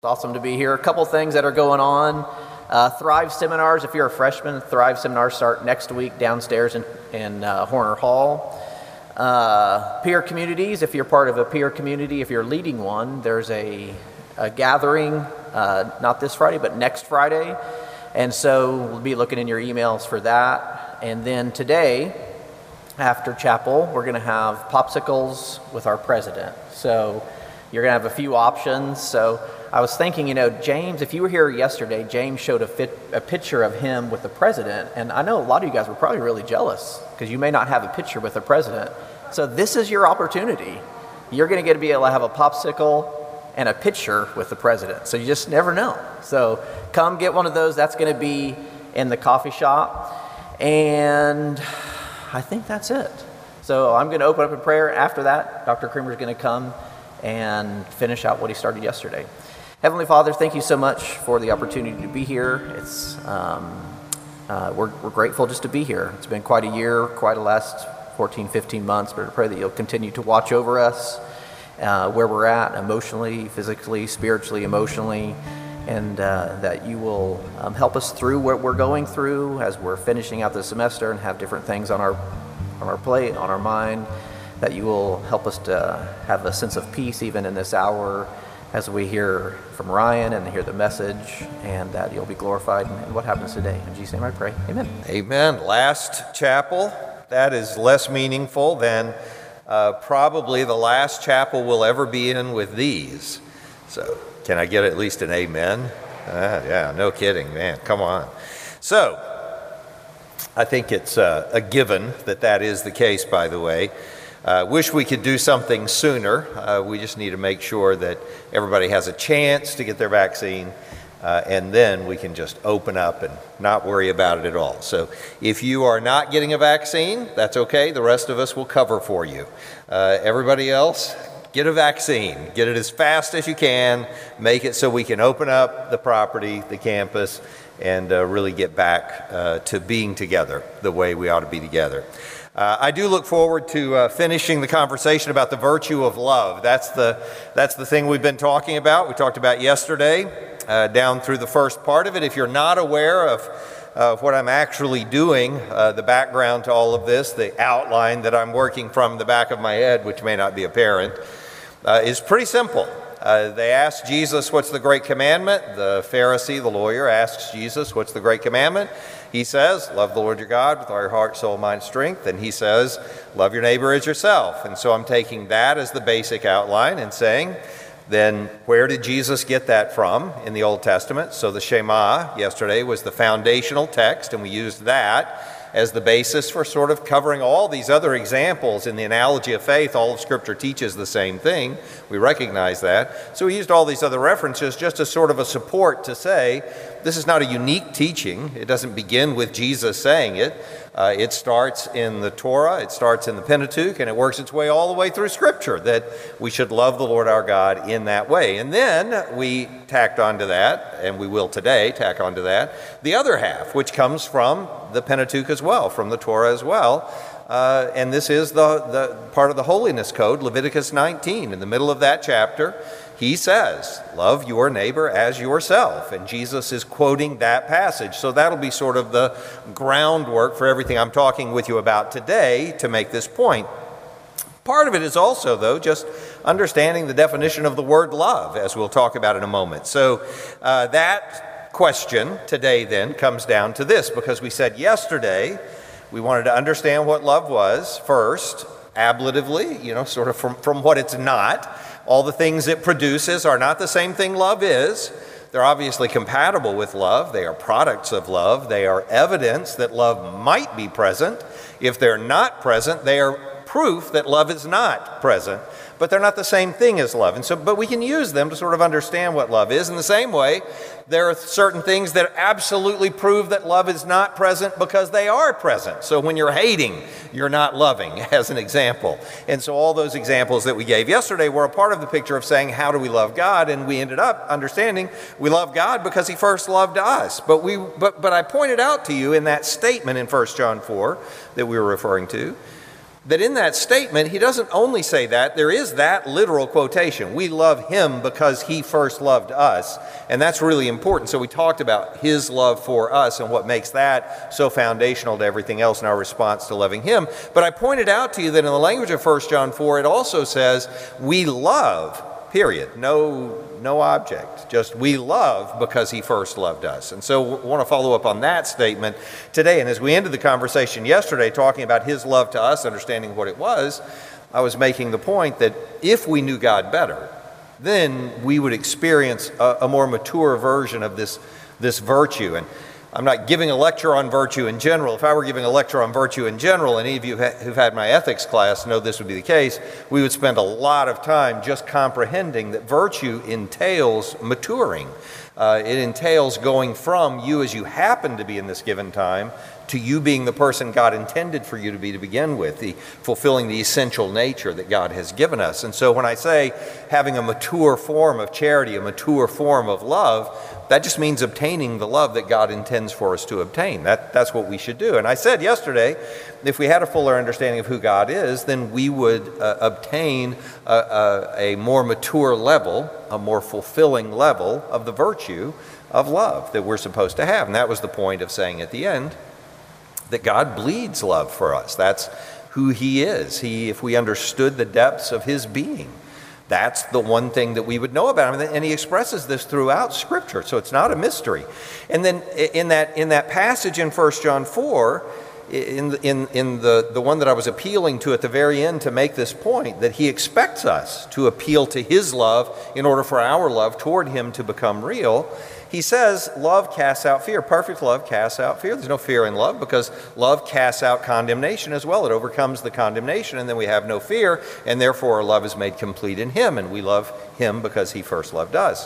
It's awesome to be here. A couple things that are going on. Thrive seminars, if you're a freshman, Thrive seminars start next week downstairs in Horner Hall. Peer communities, if you're part of a peer community, if you're leading one, there's a gathering, not this Friday, but next Friday. And so we'll be looking in your emails for that. And then today, after chapel, we're going to have popsicles with our president. So you're going to have a few options. So I was thinking, James, if you were here yesterday, James showed a picture of him with the president, and I know a lot of you guys were probably really jealous because you may not have a picture with the president. So this is your opportunity. You're going to get to be able to have a popsicle and a picture with the president. So you just never know. So come get one of those. That's going to be in the coffee shop. And I think that's it. So I'm going to open up in prayer. After that, Dr. Creamer is going to come and finish out what he started yesterday. Heavenly Father, thank you so much for the opportunity to be here. It's we're grateful just to be here. It's been quite a year, quite a last 14, 15 months, but I pray that you'll continue to watch over us, where we're at emotionally, physically, spiritually, emotionally, and that you will help us through what we're going through as we're finishing out the semester and have different things on our plate, on our mind, that you will help us to have a sense of peace even in this hour as we hear from Ryan and hear the message, and that you'll be glorified in what happens today. In Jesus' name I pray, amen. Amen. Last chapel, that is less meaningful than probably the last chapel we'll ever be in with these. So can I get at least an amen? Yeah, no kidding, man, come on. So I think it's a given that is the case, by the way. Wish we could do something sooner. We just need to make sure that everybody has a chance to get their vaccine, and then we can just open up and not worry about it at all. So if you are not getting a vaccine, that's okay. The rest of us will cover for you. Everybody else, get a vaccine. Get it as fast as you can. Make it so we can open up the property, the campus, and really get back to being together the way we ought to be together. I do look forward to finishing the conversation about the virtue of love. That's the thing we've been talking about. We talked about yesterday down through the first part of it. If you're not aware of what I'm actually doing, the background to all of this, the outline that I'm working from the back of my head, which may not be apparent, is pretty simple. They asked Jesus, what's the great commandment? The Pharisee, the lawyer, asks Jesus, what's the great commandment? He says, love the Lord your God with all your heart, soul, mind, strength. And he says, love your neighbor as yourself. And so I'm taking that as the basic outline and saying, then where did Jesus get that from in the Old Testament? So the Shema yesterday was the foundational text, and we used that as the basis for sort of covering all these other examples in the analogy of faith. All of Scripture teaches the same thing. We recognize that. So we used all these other references just as sort of a support to say, this is not a unique teaching. It doesn't begin with Jesus saying it. It starts in the Torah, it starts in the Pentateuch, and it works its way all the way through Scripture, that we should love the Lord our God in that way. And then we tacked onto that, and we will today tack onto that, the other half, which comes from the Pentateuch as well, from the Torah as well. And this is the part of the holiness code, Leviticus 19. In the middle of that chapter, he says, love your neighbor as yourself. And Jesus is quoting that passage. So that'll be sort of the groundwork for everything I'm talking with you about today to make this point. Part of it is also, though, just understanding the definition of the word love, as we'll talk about in a moment. So that question today then comes down to this, because we said yesterday we wanted to understand what love was first, ablatively, sort of from what it's not. All the things it produces are not the same thing love is. They're obviously compatible with love. They are products of love. They are evidence that love might be present. If they're not present, they are proof that love is not present. But they're not the same thing as love. But we can use them to sort of understand what love is. In the same way, there are certain things that absolutely prove that love is not present because they are present. So when you're hating, you're not loving, as an example. And so all those examples that we gave yesterday were a part of the picture of saying, how do we love God? And we ended up understanding we love God because he first loved us. But I pointed out to you in that statement in 1 John 4 that we were referring to, that in that statement, he doesn't only say that, there is that literal quotation. We love him because he first loved us. And that's really important. So we talked about his love for us and what makes that so foundational to everything else in our response to loving him. But I pointed out to you that in the language of 1 John 4, it also says we love, period. No object. Just we love because he first loved us. And so I want to follow up on that statement today. And as we ended the conversation yesterday talking about his love to us, understanding what it was, I was making the point that if we knew God better, then we would experience a more mature version of this virtue. And I'm not giving a lecture on virtue in general. If I were giving a lecture on virtue in general, and any of you who've had my ethics class know this would be the case, we would spend a lot of time just comprehending that virtue entails maturing. It entails going from you as you happen to be in this given time to you being the person God intended for you to be to begin with, fulfilling the essential nature that God has given us. And so when I say having a mature form of charity, a mature form of love, that just means obtaining the love that God intends for us to obtain. That's what we should do. And I said yesterday, if we had a fuller understanding of who God is, then we would obtain a more mature level, a more fulfilling level of the virtue of love that we're supposed to have. And that was the point of saying at the end that God bleeds love for us. That's who he is. If we understood the depths of his being, that's the one thing that we would know about him. And he expresses this throughout Scripture, so it's not a mystery. And then in that passage in 1 John 4, in the one that I was appealing to at the very end to make this point, that he expects us to appeal to his love in order for our love toward him to become real. He says, love casts out fear. Perfect love casts out fear. There's no fear in love because love casts out condemnation as well. It overcomes the condemnation, and then we have no fear, and therefore our love is made complete in him, and we love him because he first loved us.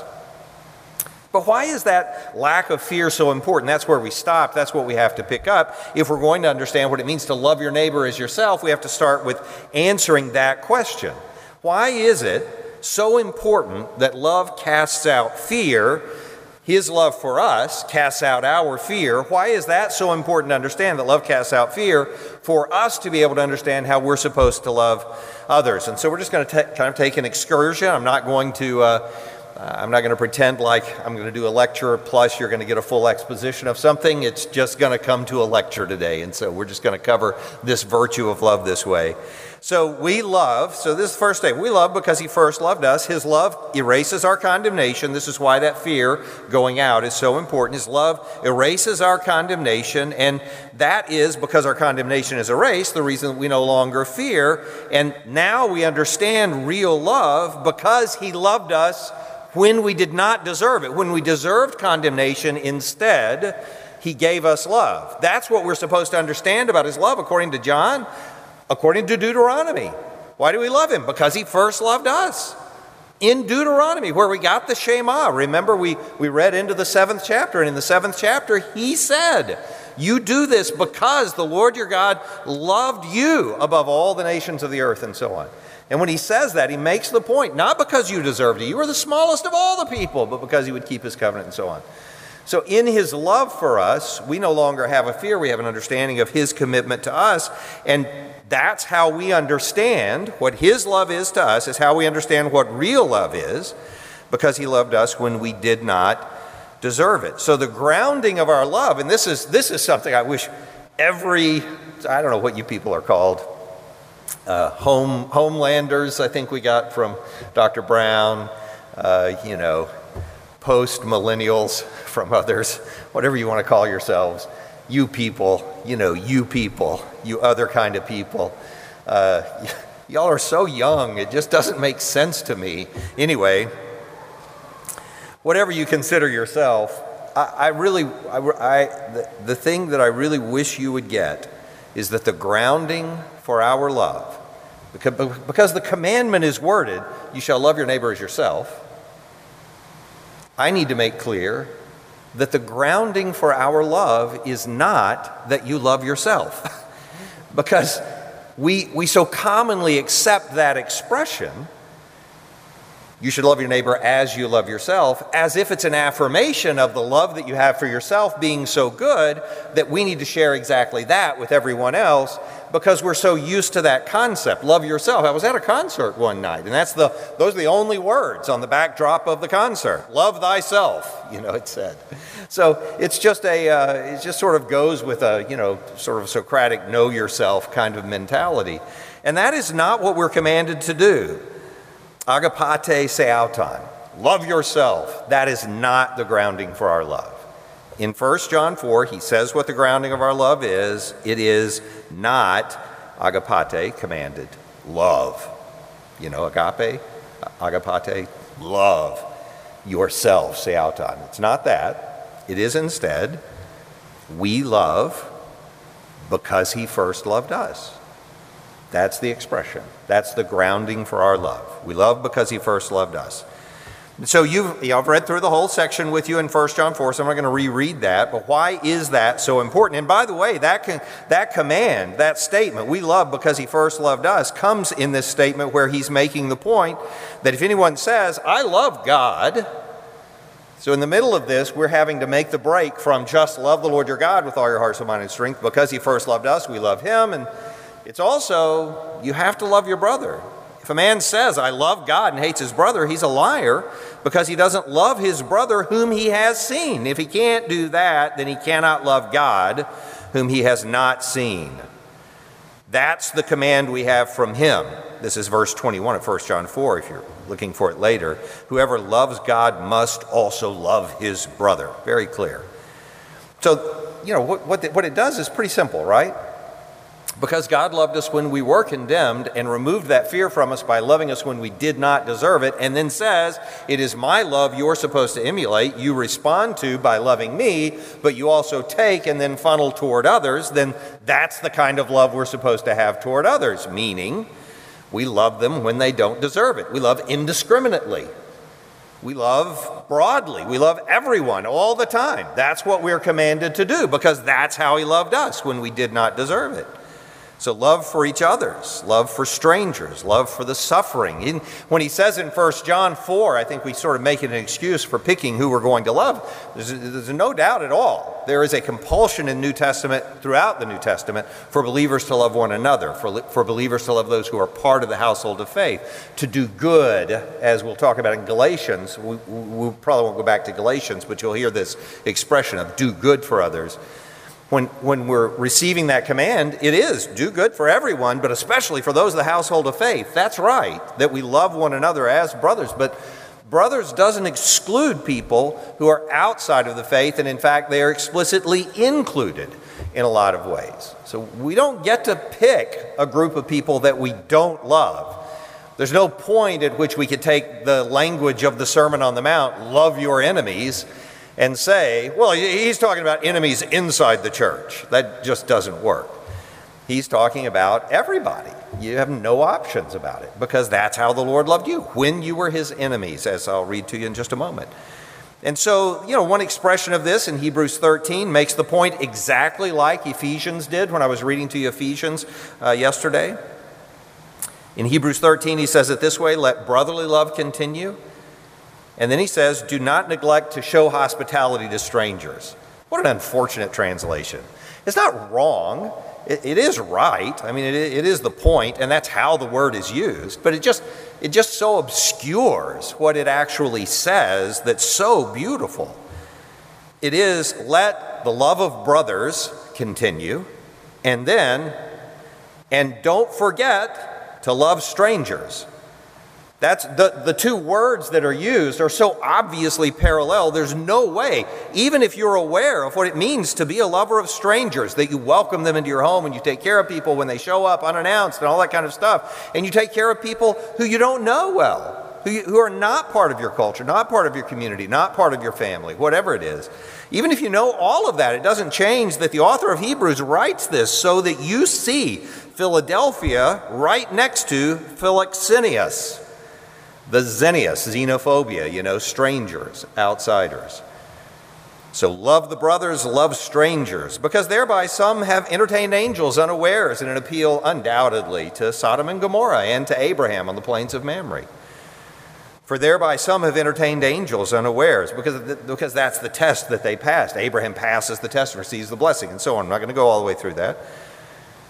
But why is that lack of fear so important? That's where we stop. That's what we have to pick up. If we're going to understand what it means to love your neighbor as yourself, we have to start with answering that question. Why is it so important that love casts out fear? His love for us casts out our fear. Why is that so important to understand, that love casts out fear, for us to be able to understand how we're supposed to love others? And so we're just going to kind of take an excursion. I'm not going to pretend like I'm going to do a lecture plus you're going to get a full exposition of something. It's just going to come to a lecture today. And so we're just going to cover this virtue of love this way. So we love, so this is the first thing. We love because he first loved us. His love erases our condemnation. This is why that fear going out is so important. His love erases our condemnation, and that is because our condemnation is erased, the reason that we no longer fear. And now we understand real love because he loved us when we did not deserve it. When we deserved condemnation, instead, he gave us love. That's what we're supposed to understand about his love, according to John. According to Deuteronomy. Why do we love him? Because he first loved us. In Deuteronomy, where we got the Shema. Remember, we read into the 7th chapter, and in the 7th chapter, he said, you do this because the Lord your God loved you above all the nations of the earth, and so on. And when he says that, he makes the point, not because you deserved it, you were the smallest of all the people, but because he would keep his covenant, and so on. So in his love for us, we no longer have a fear, we have an understanding of his commitment to us, and that's how we understand what his love is to us, is how we understand what real love is, because he loved us when we did not deserve it. So the grounding of our love, and this is something I wish I don't know what you people are called, homelanders, I think we got from Dr. Brown, post-millennials from others, whatever you want to call yourselves. You people, you other kind of people. Y'all are so young, it just doesn't make sense to me. Anyway, whatever you consider yourself, the thing that I really wish you would get is that the grounding for our love, because the commandment is worded, you shall love your neighbor as yourself, I need to make clear that the grounding for our love is not that you love yourself. Because we so commonly accept that expression, you should love your neighbor as you love yourself, as if it's an affirmation of the love that you have for yourself being so good that we need to share exactly that with everyone else. because we're so used to that concept. Love yourself. I was at a concert one night, and those are the only words on the backdrop of the concert. Love thyself, it said. So it's just it just sort of goes with a, sort of Socratic know yourself kind of mentality. And that is not what we're commanded to do. Agapate seauton. Love yourself. That is not the grounding for our love. In 1 John 4, he says what the grounding of our love is. It is not agapate, commanded, love. Agape, agapate, love yourself, seauton. It's not that. It is instead, we love because he first loved us. That's the expression. That's the grounding for our love. We love because he first loved us. So I've read through the whole section with you in 1 John 4, so I'm not going to reread that. But why is that so important? And by the way, that command, that statement, we love because he first loved us, comes in this statement where he's making the point that if anyone says, I love God, so in the middle of this, we're having to make the break from just love the Lord your God with all your heart, soul, mind, and strength. Because he first loved us, we love him. And it's also, you have to love your brother. If a man says, I love God and hates his brother, he's a liar because he doesn't love his brother whom he has seen. If he can't do that, then he cannot love God whom he has not seen. That's the command we have from him. This is verse 21 of 1 John 4, if you're looking for it later. Whoever loves God must also love his brother. Very clear. So, what it does is pretty simple, right? Because God loved us when we were condemned and removed that fear from us by loving us when we did not deserve it, and then says, it is my love you're supposed to emulate, you respond to by loving me, but you also take and then funnel toward others, then that's the kind of love we're supposed to have toward others, meaning we love them when they don't deserve it. We love indiscriminately. We love broadly. We love everyone all the time. That's what we're commanded to do because that's how he loved us when we did not deserve it. So love for each others, love for strangers, love for the suffering. When he says in 1 John 4, I think we sort of make it an excuse for picking who we're going to love. There's no doubt at all. There is a compulsion in New Testament, throughout the New Testament, for believers to love one another, for believers to love those who are part of the household of faith, to do good, as we'll talk about in Galatians. We probably won't go back to Galatians, but you'll hear this expression of do good for others. When we're receiving that command, it is do good for everyone, but especially for those of the household of faith. That's right, that we love one another as brothers. But brothers doesn't exclude people who are outside of the faith, and in fact, they are explicitly included in a lot of ways. So we don't get to pick a group of people that we don't love. There's no point at which we could take the language of the Sermon on the Mount, love your enemies, and say, well, he's talking about enemies inside the church. That just doesn't work. He's talking about everybody. You have no options about it because that's how the Lord loved you, when you were his enemies, as I'll read to you in just a moment. And so, one expression of this in Hebrews 13 makes the point exactly like Ephesians did when I was reading to you Ephesians yesterday. In Hebrews 13, he says it this way, let brotherly love continue. And then he says, do not neglect to show hospitality to strangers. What an unfortunate translation. It's not wrong. It is right. I mean, it is the point, and that's how the word is used. But it just so obscures what it actually says that's so beautiful. It is, let the love of brothers continue, and don't forget to love strangers. That's the two words that are used are so obviously parallel. There's no way, even if you're aware of what it means to be a lover of strangers, that you welcome them into your home and you take care of people when they show up unannounced and all that kind of stuff. And you take care of people who you don't know well, who are not part of your culture, not part of your community, not part of your family, whatever it is. Even if you know all of that, it doesn't change that the author of Hebrews writes this so that you see Philadelphia right next to Philoxenius. The xenius, xenophobia, strangers, outsiders. So love the brothers, love strangers, because thereby some have entertained angels unawares in an appeal undoubtedly to Sodom and Gomorrah and to Abraham on the plains of Mamre. For thereby some have entertained angels unawares, because that's the test that they passed. Abraham passes the test and receives the blessing, and so on. I'm not going to go all the way through that.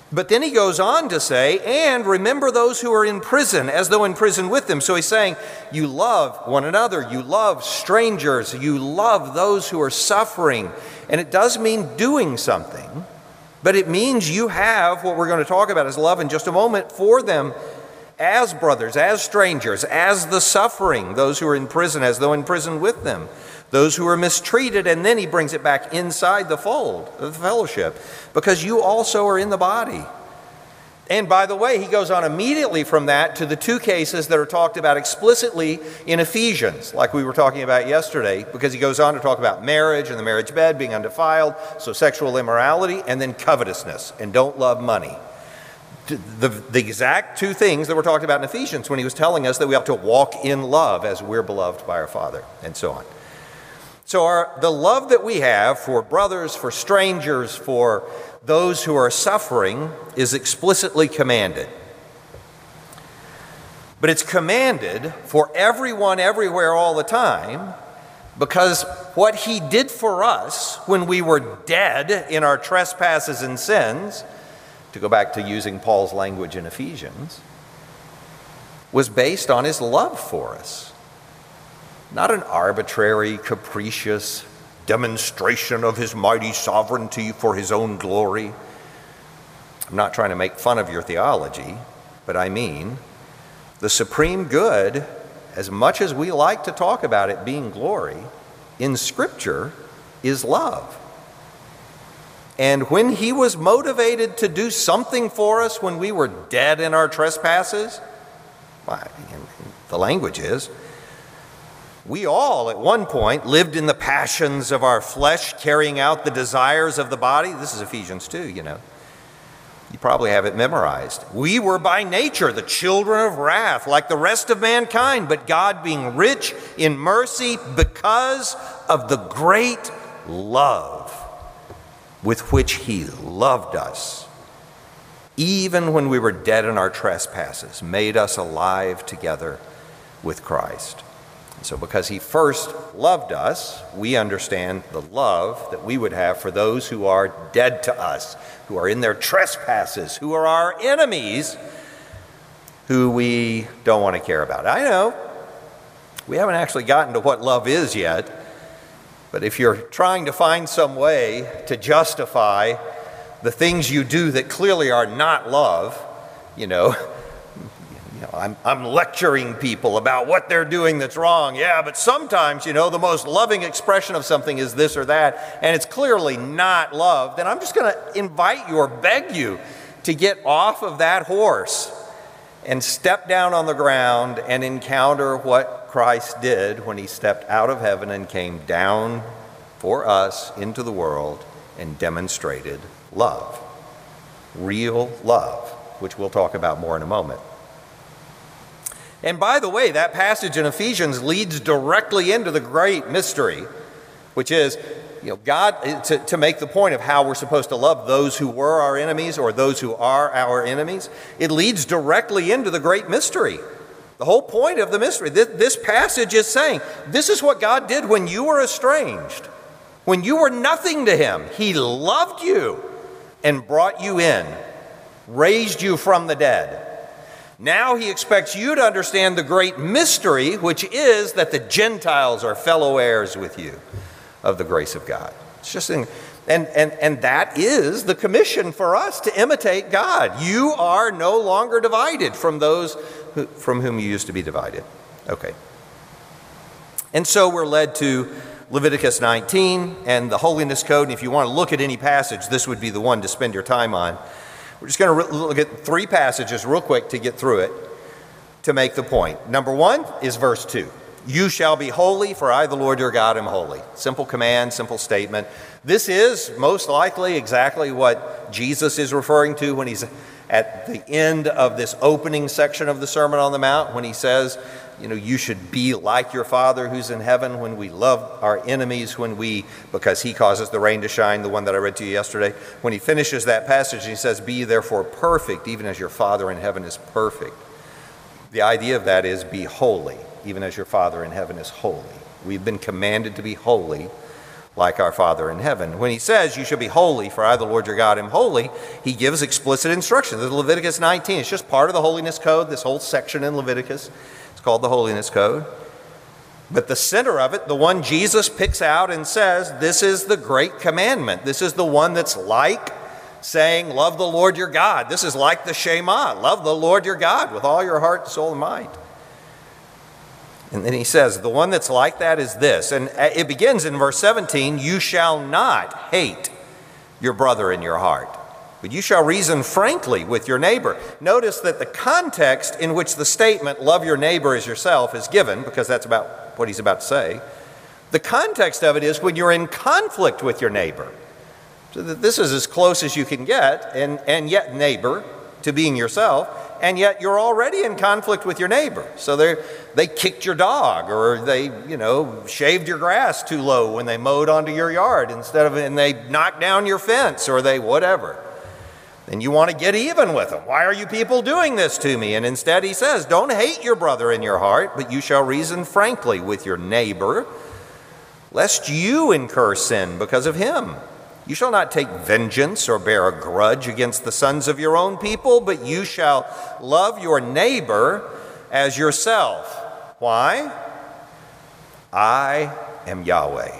But then he goes on to say, and remember those who are in prison, as though in prison with them. So he's saying, you love one another, you love strangers, you love those who are suffering. And it does mean doing something, but it means you have what we're going to talk about as love in just a moment for them as brothers, as strangers, as the suffering, those who are in prison, as though in prison with them, those who are mistreated. And then he brings it back inside the fold of the fellowship, because you also are in the body. And by the way, he goes on immediately from that to the two cases that are talked about explicitly in Ephesians, like we were talking about yesterday, because he goes on to talk about marriage and the marriage bed being undefiled, so sexual immorality, and then covetousness, and don't love money. The exact two things that were talked about in Ephesians when he was telling us that we ought to walk in love as we're beloved by our Father, and so on. So the love that we have for brothers, for strangers, for those who are suffering is explicitly commanded. But it's commanded for everyone, everywhere, all the time, because what he did for us when we were dead in our trespasses and sins, to go back to using Paul's language in Ephesians, was based on his love for us. Not an arbitrary, capricious demonstration of his mighty sovereignty for his own glory. I'm not trying to make fun of your theology, but I mean the supreme good, as much as we like to talk about it being glory, in Scripture is love. And when he was motivated to do something for us when we were dead in our trespasses, the language is, we all at one point lived in the passions of our flesh, carrying out the desires of the body. This is Ephesians 2, you know. You probably have it memorized. We were by nature the children of wrath, like the rest of mankind, but God, being rich in mercy because of the great love with which he loved us, even when we were dead in our trespasses, made us alive together with Christ. So because he first loved us, we understand the love that we would have for those who are dead to us, who are in their trespasses, who are our enemies, who we don't want to care about. I know we haven't actually gotten to what love is yet, but if you're trying to find some way to justify the things you do that clearly are not love, I'm lecturing people about what they're doing that's wrong. Yeah, but sometimes, the most loving expression of something is this or that, and it's clearly not love. Then I'm just going to invite you or beg you to get off of that horse and step down on the ground and encounter what Christ did when he stepped out of heaven and came down for us into the world and demonstrated love. Real love, which we'll talk about more in a moment. And by the way, that passage in Ephesians leads directly into the great mystery, which is, God, to make the point of how we're supposed to love those who were our enemies or those who are our enemies. It leads directly into the great mystery. The whole point of the mystery, this passage is saying, this is what God did when you were estranged. When you were nothing to him, he loved you and brought you in, raised you from the dead. Now he expects you to understand the great mystery, which is that the Gentiles are fellow heirs with you of the grace of God. It's just and that is the commission for us to imitate God. You are no longer divided from those from whom you used to be divided. Okay. And so we're led to Leviticus 19 and the Holiness Code. And if you want to look at any passage, this would be the one to spend your time on. We're just going to look at three passages real quick to get through it to make the point. Number one is verse 2. You shall be holy, for I, the Lord your God, am holy. Simple command, simple statement. This is most likely exactly what Jesus is referring to when he's at the end of this opening section of the Sermon on the Mount, when he says, you should be like your Father who's in heaven, when we love our enemies, because he causes the rain to shine, the one that I read to you yesterday. When he finishes that passage, he says, be therefore perfect, even as your Father in heaven is perfect. The idea of that is be holy, even as your Father in heaven is holy. We've been commanded to be holy like our Father in heaven. When he says, you shall be holy, for I, the Lord your God, am holy, he gives explicit instruction. This is Leviticus 19. It's just part of the holiness code, this whole section in Leviticus. It's called the holiness code. But the center of it, the one Jesus picks out and says, this is the great commandment. This is the one that's like saying, love the Lord your God. This is like the Shema, love the Lord your God with all your heart, soul, and mind. And then he says, the one that's like that is this. And it begins in verse 17, you shall not hate your brother in your heart, but you shall reason frankly with your neighbor. Notice that the context in which the statement, love your neighbor as yourself, is given, because that's about what he's about to say. The context of it is when you're in conflict with your neighbor. So that this is as close as you can get, and yet neighbor, to being yourself. And yet you're already in conflict with your neighbor. So they kicked your dog, or they, shaved your grass too low when they mowed onto your yard and they knocked down your fence, or they whatever. And you want to get even with them. Why are you people doing this to me? And instead he says, don't hate your brother in your heart, but you shall reason frankly with your neighbor, lest you incur sin because of him. You shall not take vengeance or bear a grudge against the sons of your own people, but you shall love your neighbor as yourself. Why? I am Yahweh.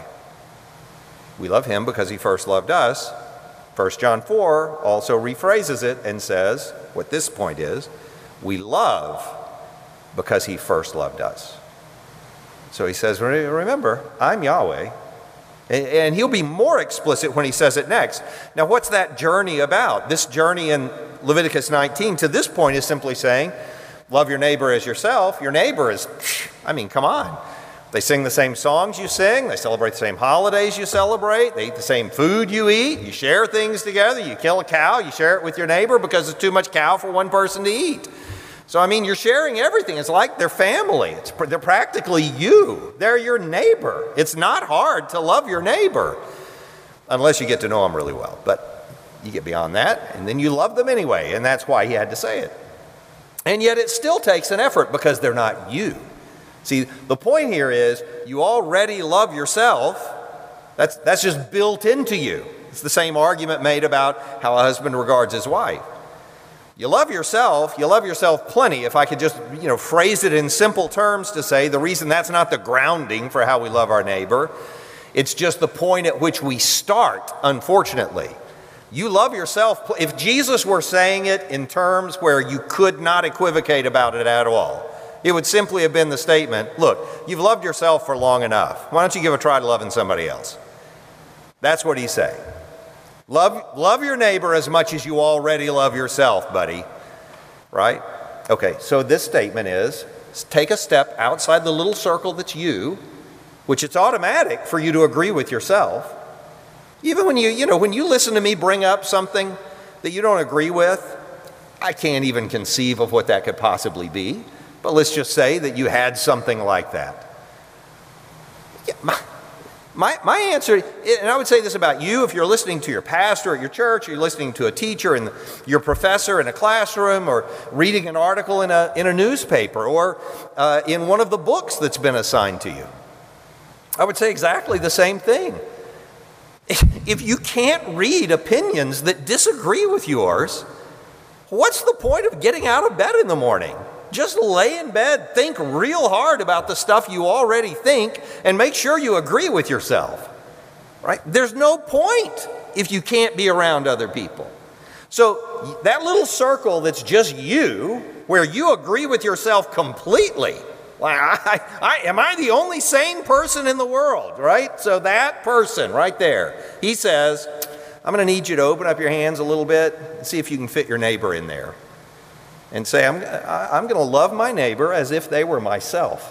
We love him because he first loved us. 1 John 4 also rephrases it and says what this point is, we love because he first loved us. So he says, remember, I'm Yahweh. And he'll be more explicit when he says it next. Now, what's that journey about? This journey in Leviticus 19 to this point is simply saying, love your neighbor as yourself. Your neighbor is, come on. They sing the same songs you sing. They celebrate the same holidays you celebrate. They eat the same food you eat. You share things together. You kill a cow. You share it with your neighbor because it's too much cow for one person to eat. So, you're sharing everything. It's like they're family. They're practically you. They're your neighbor. It's not hard to love your neighbor unless you get to know them really well. But you get beyond that, and then you love them anyway, and that's why he had to say it. And yet it still takes an effort because they're not you. See, the point here is you already love yourself. That's just built into you. It's the same argument made about how a husband regards his wife. You love yourself plenty. If I could just, phrase it in simple terms to say the reason that's not the grounding for how we love our neighbor, it's just the point at which we start, unfortunately. You love yourself. If Jesus were saying it in terms where you could not equivocate about it at all, it would simply have been the statement, look, you've loved yourself for long enough. Why don't you give a try to loving somebody else? That's what he's saying. Love your neighbor as much as you already love yourself, buddy. Right? Okay, so this statement is, take a step outside the little circle that's you, which it's automatic for you to agree with yourself. Even when you listen to me bring up something that you don't agree with, I can't even conceive of what that could possibly be. But let's just say that you had something like that. Yeah, my answer, and I would say this about you, if you're listening to your pastor at your church, or you're listening to a teacher and your professor in a classroom, or reading an article in a newspaper, or in one of the books that's been assigned to you, I would say exactly the same thing. If you can't read opinions that disagree with yours, what's the point of getting out of bed in the morning? Just lay in bed, think real hard about the stuff you already think, and make sure you agree with yourself. Right? There's no point if you can't be around other people. So that little circle that's just you, where you agree with yourself completely, like, am I the only sane person in the world, right? So that person right there, he says, I'm going to need you to open up your hands a little bit and see if you can fit your neighbor in there. And say, I'm going to love my neighbor as if they were myself.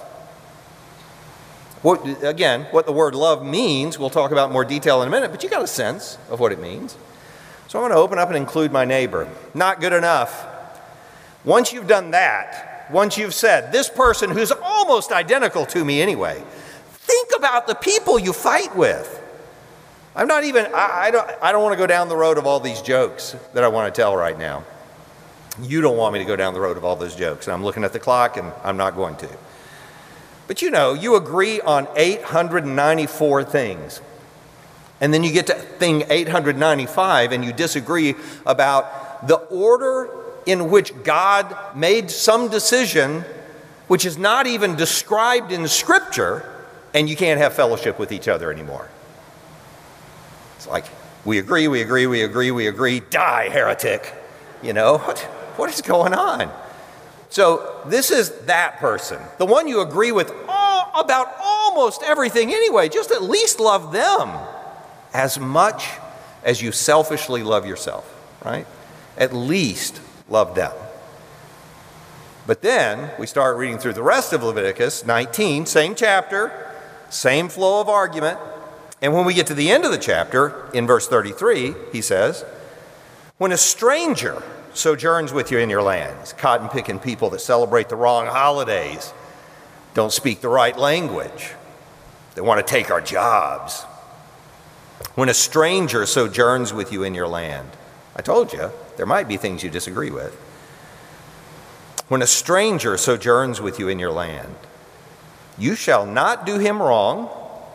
What the word love means, we'll talk about in more detail in a minute, but you got a sense of what it means. So I'm going to open up and include my neighbor. Not good enough. Once you've done that, once you've said, this person who's almost identical to me anyway, think about the people you fight with. I don't want to go down the road of all these jokes that I want to tell right now. You don't want me to go down the road of all those jokes. And I'm looking at the clock, and I'm not going to. But you agree on 894 things. And then you get to thing 895 and you disagree about the order in which God made some decision which is not even described in Scripture, and you can't have fellowship with each other anymore. It's like, we agree, die, heretic. You know, what is going on? So this is that person, the one you agree with about almost everything anyway. Just at least love them as much as you selfishly love yourself, right? At least love them. But then we start reading through the rest of Leviticus 19, same chapter, same flow of argument. And when we get to the end of the chapter, in verse 33, he says, when a stranger sojourns with you in your lands, cotton-picking people that celebrate the wrong holidays, don't speak the right language, they want to take our jobs. When a stranger sojourns with you in your land, I told you, there might be things you disagree with. When a stranger sojourns with you in your land, you shall not do him wrong.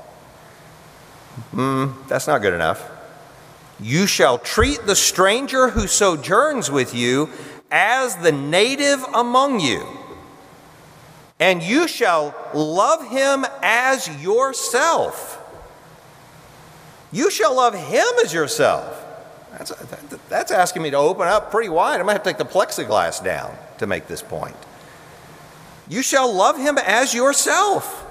That's not good enough. You shall treat the stranger who sojourns with you as the native among you, and you shall love him as yourself. You shall love him as yourself. That's asking me to open up pretty wide. I might have to take the plexiglass down to make this point. You shall love him as yourself.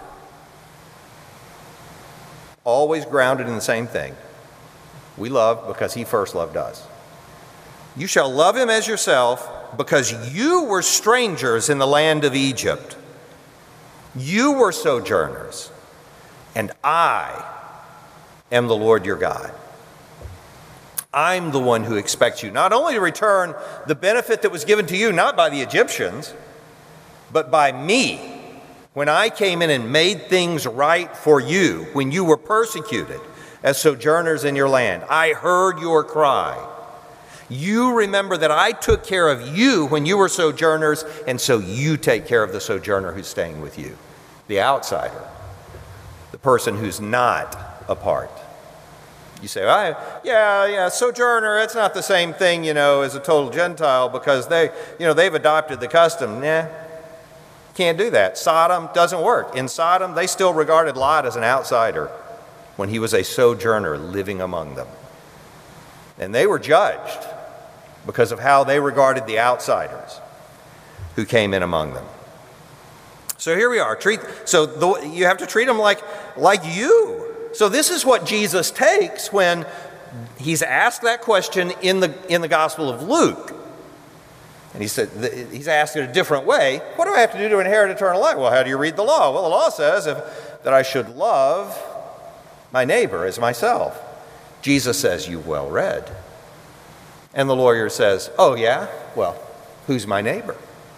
Always grounded in the same thing. We love because he first loved us. You shall love him as yourself because you were strangers in the land of Egypt. You were sojourners, and I am the Lord your God. I'm the one who expects you not only to return the benefit that was given to you, not by the Egyptians, but by me, when I came in and made things right for you, when you were persecuted as sojourners in your land. I heard your cry. You remember that I took care of you when you were sojourners, and so you take care of the sojourner who's staying with you, the outsider, the person who's not a part. You say, sojourner, it's not the same thing, as a total Gentile because they've adopted the custom. Can't do that. Sodom doesn't work. In Sodom, they still regarded Lot as an outsider when he was a sojourner living among them. And they were judged because of how they regarded the outsiders who came in among them. So here we are. You have to treat them like you. So this is what Jesus takes when he's asked that question in the Gospel of Luke. And he said, he's asked it a different way. What do I have to do to inherit eternal life? Well, how do you read the law? Well, the law says that I should love my neighbor as myself. Jesus says, you've well read. And the lawyer says, oh yeah? Well, who's my neighbor?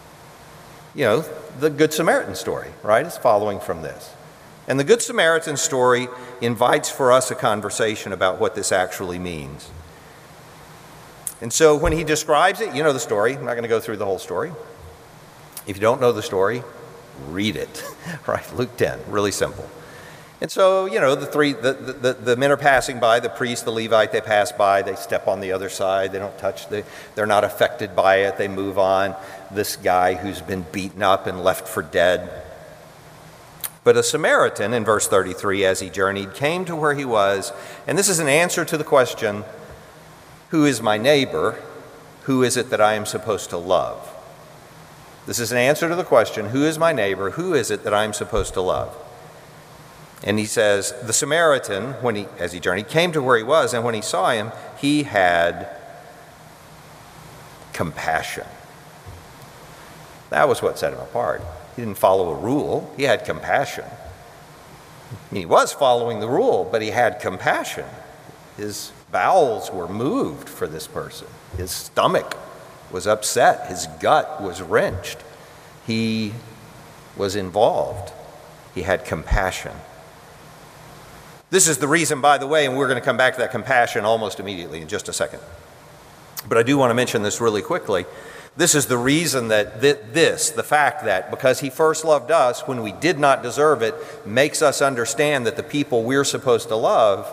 The Good Samaritan story, right, is following from this. And the Good Samaritan story invites for us a conversation about what this actually means. And so when he describes it, you know the story. I'm not going to go through the whole story. If you don't know the story, read it, right? Luke 10, really simple. And so, the men are passing by, the priest, the Levite, they pass by, they step on the other side, they don't touch, they're not affected by it, they move on. This guy who's been beaten up and left for dead. But a Samaritan, in verse 33, as he journeyed, came to where he was, and this is an answer to the question, who is my neighbor? Who is it that I am supposed to love? This is an answer to the question, who is my neighbor? Who is it that I am supposed to love? And he says, the Samaritan, as he journeyed, came to where he was, and when he saw him, he had compassion. That was what set him apart. He didn't follow a rule. He had compassion. He was following the rule, but he had compassion. His bowels were moved for this person. His stomach was upset. His gut was wrenched. He was involved. He had compassion. This is the reason, by the way, and we're going to come back to that compassion almost immediately in just a second. But I do want to mention this really quickly. This is the reason that the fact that because he first loved us when we did not deserve it, makes us understand that the people we're supposed to love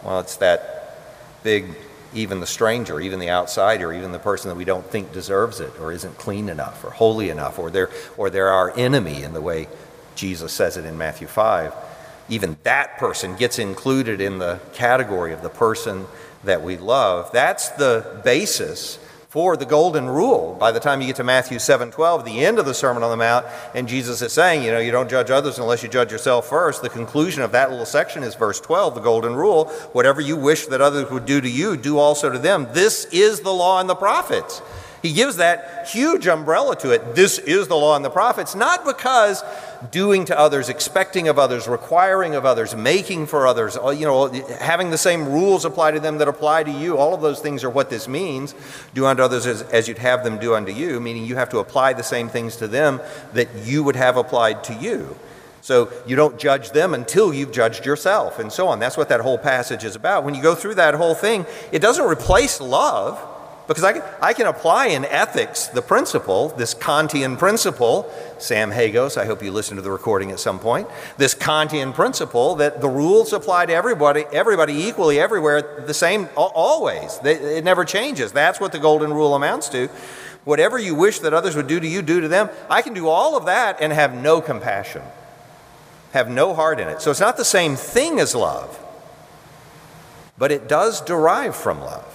Well, it's that big, even the stranger, even the outsider, even the person that we don't think deserves it or isn't clean enough or holy enough, or they're our enemy in the way Jesus says it in Matthew 5. Even that person gets included in the category of the person that we love. That's the basis for the golden rule. By the time you get to Matthew 7:12, the end of the Sermon on the Mount, and Jesus is saying, you don't judge others unless you judge yourself first. The conclusion of that little section is verse 12, the golden rule. Whatever you wish that others would do to you, do also to them. This is the law and the prophets. He gives that huge umbrella to it. This is the law and the prophets, not because doing to others, expecting of others, requiring of others, making for others, having the same rules apply to them that apply to you. All of those things are what this means. Do unto others as you'd have them do unto you, meaning you have to apply the same things to them that you would have applied to you. So you don't judge them until you've judged yourself, and so on. That's what that whole passage is about. When you go through that whole thing, it doesn't replace love. Because I can apply in ethics the principle, this Kantian principle, Sam Hagos, I hope you listen to the recording at some point, this Kantian principle that the rules apply to everybody equally everywhere, the same always. It never changes. That's what the golden rule amounts to. Whatever you wish that others would do to you, do to them. I can do all of that and have no compassion, have no heart in it. So it's not the same thing as love, but it does derive from love.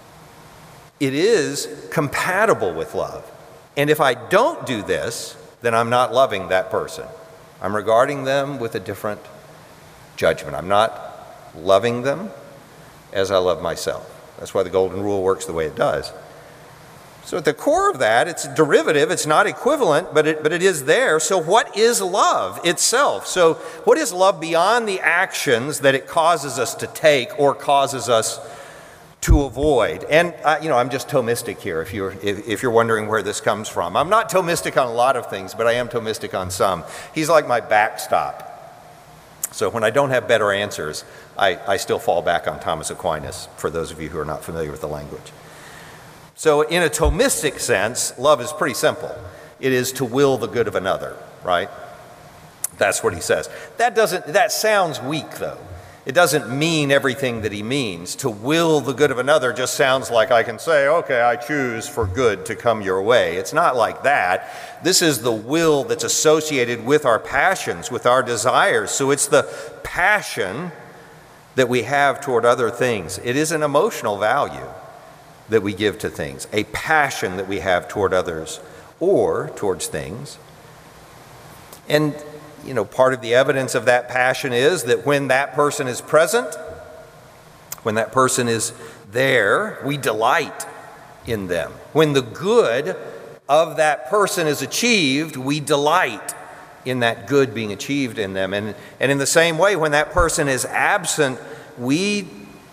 It is compatible with love. And if I don't do this, then I'm not loving that person. I'm regarding them with a different judgment. I'm not loving them as I love myself. That's why the golden rule works the way it does. So at the core of that, it's derivative, it's not equivalent, but it is there. So what is love itself? So what is love beyond the actions that it causes us to take or causes us to avoid? And I'm just Thomistic here, if you're wondering where this comes from. I'm not Thomistic on a lot of things, but I am Thomistic on some. He's like my backstop. So when I don't have better answers, I still fall back on Thomas Aquinas, for those of you who are not familiar with the language. So in a Thomistic sense, love is pretty simple. It is to will the good of another, right? That's what he says. That sounds weak, though. It doesn't mean everything that he means. To will the good of another just sounds like I can say, okay, I choose for good to come your way. It's not like that. This is the will that's associated with our passions, with our desires. So it's the passion that we have toward other things. It is an emotional value that we give to things, a passion that we have toward others or towards things. And part of the evidence of that passion is that when that person is present, when that person is there, we delight in them. When the good of that person is achieved, we delight in that good being achieved in them. And in the same way, when that person is absent, we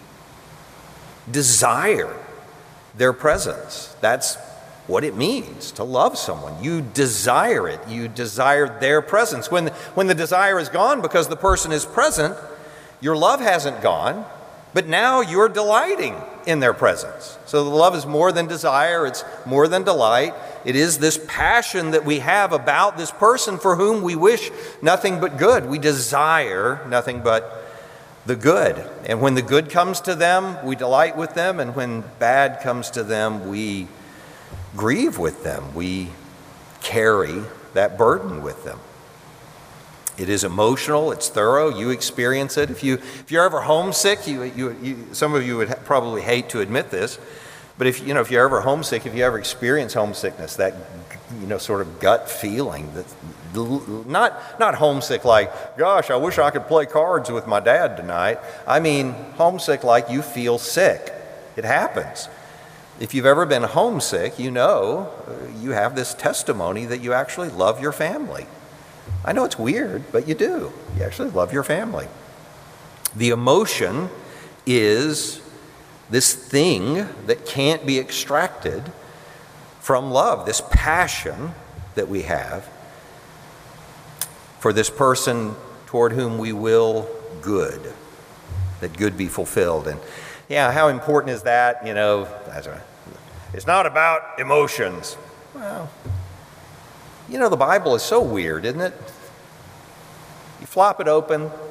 desire their presence. That's what it means to love someone. You desire it. You desire their presence. When the desire is gone because the person is present, your love hasn't gone, but now you're delighting in their presence. So the love is more than desire. It's more than delight. It is this passion that we have about this person for whom we wish nothing but good. We desire nothing but the good. And when the good comes to them, we delight with them. And when bad comes to them, we grieve with them. We carry that burden with them. It is emotional. It's thorough. You experience it. If you're ever homesick, some of you would probably hate to admit this, but if you're ever homesick, if you ever experience homesickness, that sort of gut feeling, that not homesick like, gosh, I wish I could play cards with my dad tonight. I mean homesick like you feel sick. It happens. If you've ever been homesick, you have this testimony that you actually love your family. I know it's weird, but you do. You actually love your family. The emotion is this thing that can't be extracted from love, this passion that we have for this person toward whom we will good, that good be fulfilled. And how important is that? It's not about emotions. Well, the Bible is so weird, isn't it? You flop it open,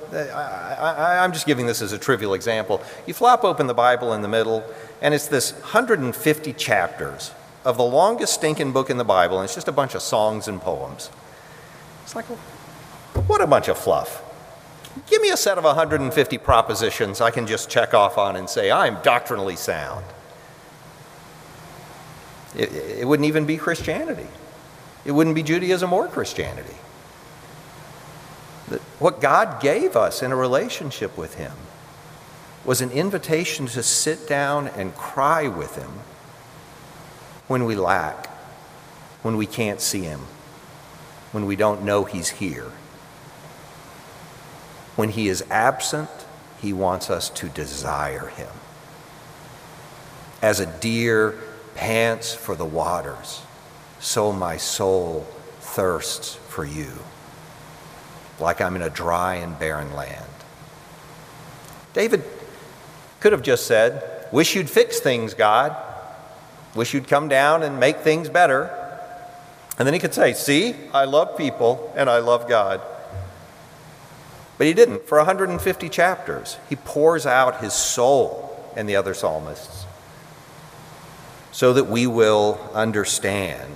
I'm just giving this as a trivial example. You flop open the Bible in the middle, and it's this 150 chapters of the longest stinking book in the Bible, and it's just a bunch of songs and poems. It's like, what a bunch of fluff. Give me a set of 150 propositions I can just check off on and say, I'm doctrinally sound. It wouldn't even be Christianity. It wouldn't be Judaism or Christianity. What God gave us in a relationship with Him was an invitation to sit down and cry with Him when we lack, when we can't see Him, when we don't know He's here. When He is absent, He wants us to desire Him. As a deer pants for the waters, so my soul thirsts for you, like I'm in a dry and barren land. David could have just said, wish you'd fix things, God. Wish you'd come down and make things better. And then he could say, see, I love people and I love God. But he didn't. For 150 chapters, he pours out his soul and the other psalmists so that we will understand,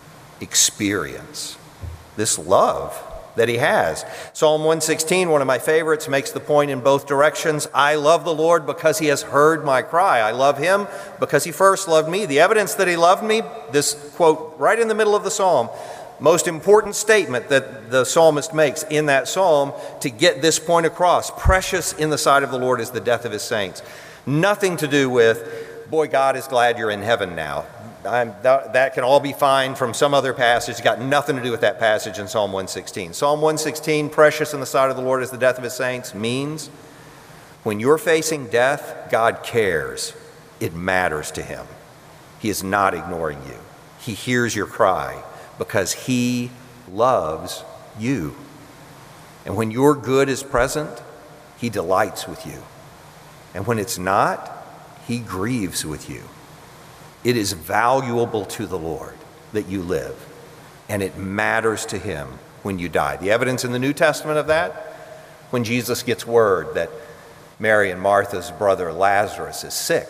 experience this love that he has. Psalm 116, one of my favorites, makes the point in both directions. I love the Lord because he has heard my cry. I love him because he first loved me. The evidence that he loved me, this quote right in the middle of the psalm, most important statement that the psalmist makes in that psalm to get this point across. Precious in the sight of the Lord is the death of his saints. Nothing to do with, boy, God is glad you're in heaven now. That can all be fine from some other passage. It's got nothing to do with that passage in Psalm 116. Psalm 116, precious in the sight of the Lord is the death of his saints, means when you're facing death, God cares. It matters to him. He is not ignoring you. He hears your cry because he loves you. And when your good is present, he delights with you. And when it's not, he grieves with you. It is valuable to the Lord that you live, and it matters to him when you die. The evidence in the New Testament of that, when Jesus gets word that Mary and Martha's brother Lazarus is sick,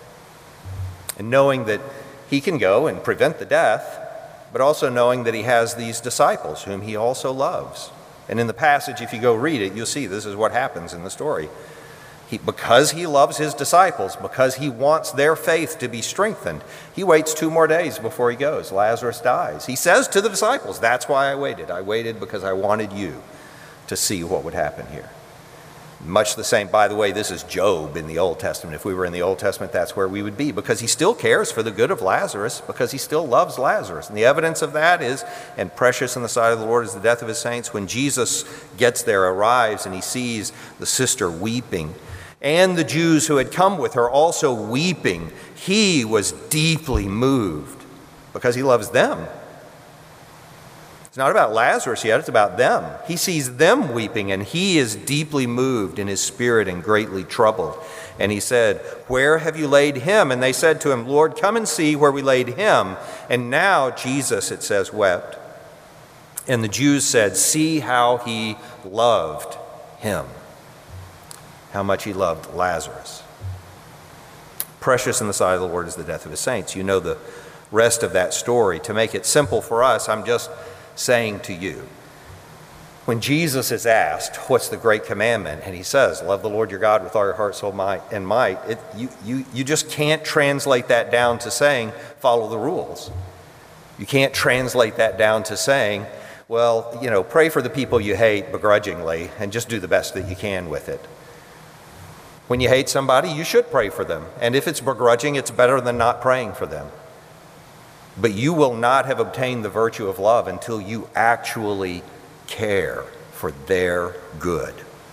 and knowing that he can go and prevent the death, but also knowing that he has these disciples whom he also loves. And in the passage, if you go read it, you'll see this is what happens in the story. Because he loves his disciples, because he wants their faith to be strengthened, he waits 2 more days before he goes. Lazarus dies. He says to the disciples, that's why I waited. I waited because I wanted you to see what would happen here. Much the same, by the way, this is Job in the Old Testament. If we were in the Old Testament, that's where we would be, because he still cares for the good of Lazarus, because he still loves Lazarus. And the evidence of that is, and precious in the sight of the Lord is the death of his saints. When Jesus gets there, arrives, and he sees the sister weeping, and the Jews who had come with her also weeping, he was deeply moved because he loves them. It's not about Lazarus yet, it's about them. He sees them weeping, and he is deeply moved in his spirit and greatly troubled. And he said, where have you laid him? And they said to him, Lord, come and see where we laid him. And now Jesus, it says, wept. And the Jews said, see how he loved him. How much he loved Lazarus. Precious in the sight of the Lord is the death of his saints. You know the rest of that story. To make it simple for us, I'm just saying to you, when Jesus is asked, what's the great commandment? And he says, love the Lord your God with all your heart, soul, and might. You just can't translate that down to saying, follow the rules. You can't translate that down to saying, well, pray for the people you hate begrudgingly and just do the best that you can with it. When you hate somebody, you should pray for them. And if it's begrudging, it's better than not praying for them. But you will not have obtained the virtue of love until you actually care for their good.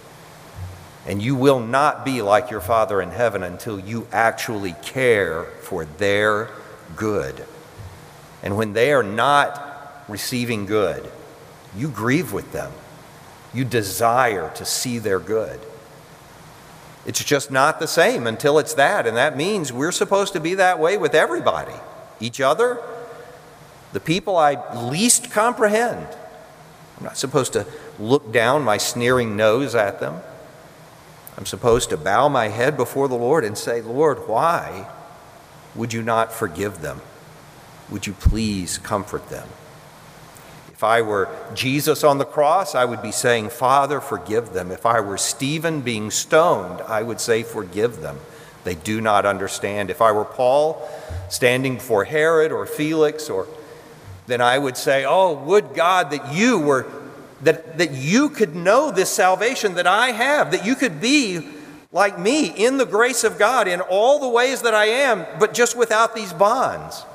And you will not be like your Father in heaven until you actually care for their good. And when they are not receiving good, you grieve with them. You desire to see their good. It's just not the same until it's that. And that means we're supposed to be that way with everybody. Each other, the people I least comprehend. I'm not supposed to look down my sneering nose at them. I'm supposed to bow my head before the Lord and say, Lord, why would you not forgive them? Would you please comfort them? If I were Jesus on the cross, I would be saying, Father, forgive them. If I were Stephen being stoned, I would say, forgive them. They do not understand. If I were Paul standing before Herod or Felix, then I would say, oh, would God that you were, that you could know this salvation that I have, that you could be like me in the grace of God in all the ways that I am, but just without these bonds.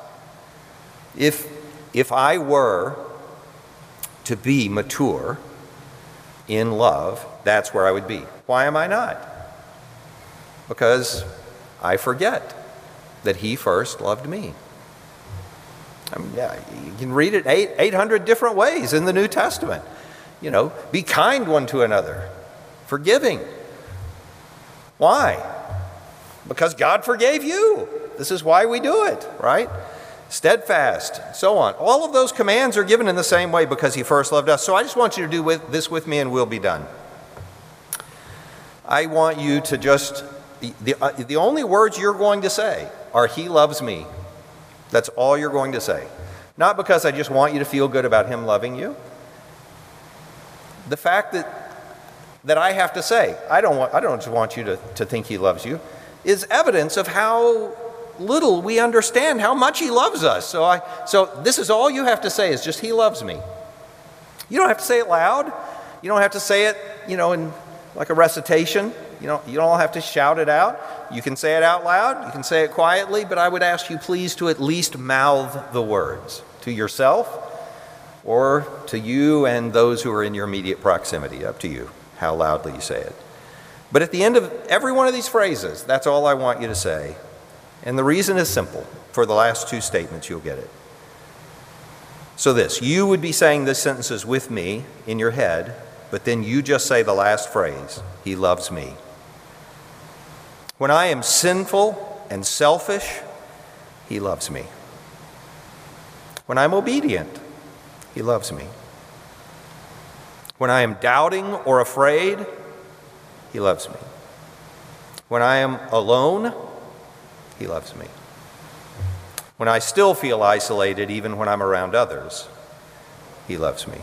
If I were to be mature in love, that's where I would be. Why am I not? Because I forget that he first loved me. I mean, yeah, you can read it 800 different ways in the New Testament. You know, be kind one to another, forgiving. Why? Because God forgave you. This is why we do it, right? Steadfast, so on. All of those commands are given in the same way because he first loved us. So I just want you to do this with me and we'll be done. I want you to just, the only words you're going to say are, he loves me. That's all you're going to say. Not because I just want you to feel good about him loving you. The fact that I have to say, I don't just want you to think he loves you, is evidence of how little we understand how much he loves us. So this is all you have to say is just, he loves me. You don't have to say it loud. You don't have to say it, in like a recitation. You don't have to shout it out. You can say it out loud. You can say it quietly, but I would ask you please to at least mouth the words to yourself or to you and those who are in your immediate proximity. Up to you how loudly you say it. But at the end of every one of these phrases, that's all I want you to say. And the reason is simple. For the last two statements, you'll get it. So you would be saying these sentences with me in your head, but then you just say the last phrase, he loves me. When I am sinful and selfish, he loves me. When I'm obedient, he loves me. When I am doubting or afraid, he loves me. When I am alone, he loves me. When I still feel isolated, even when I'm around others, he loves me.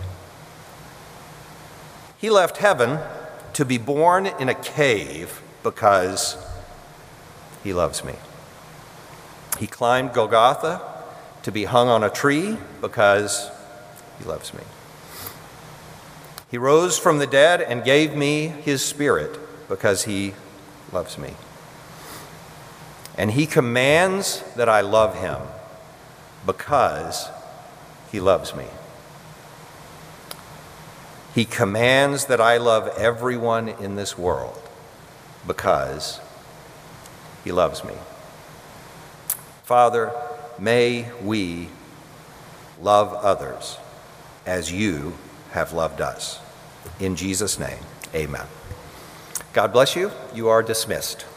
He left heaven to be born in a cave because he loves me. He climbed Golgotha to be hung on a tree because he loves me. He rose from the dead and gave me his Spirit because he loves me. And he commands that I love him because he loves me. He commands that I love everyone in this world because he loves me. Father, may we love others as you have loved us. In Jesus' name, amen. God bless you. You are dismissed.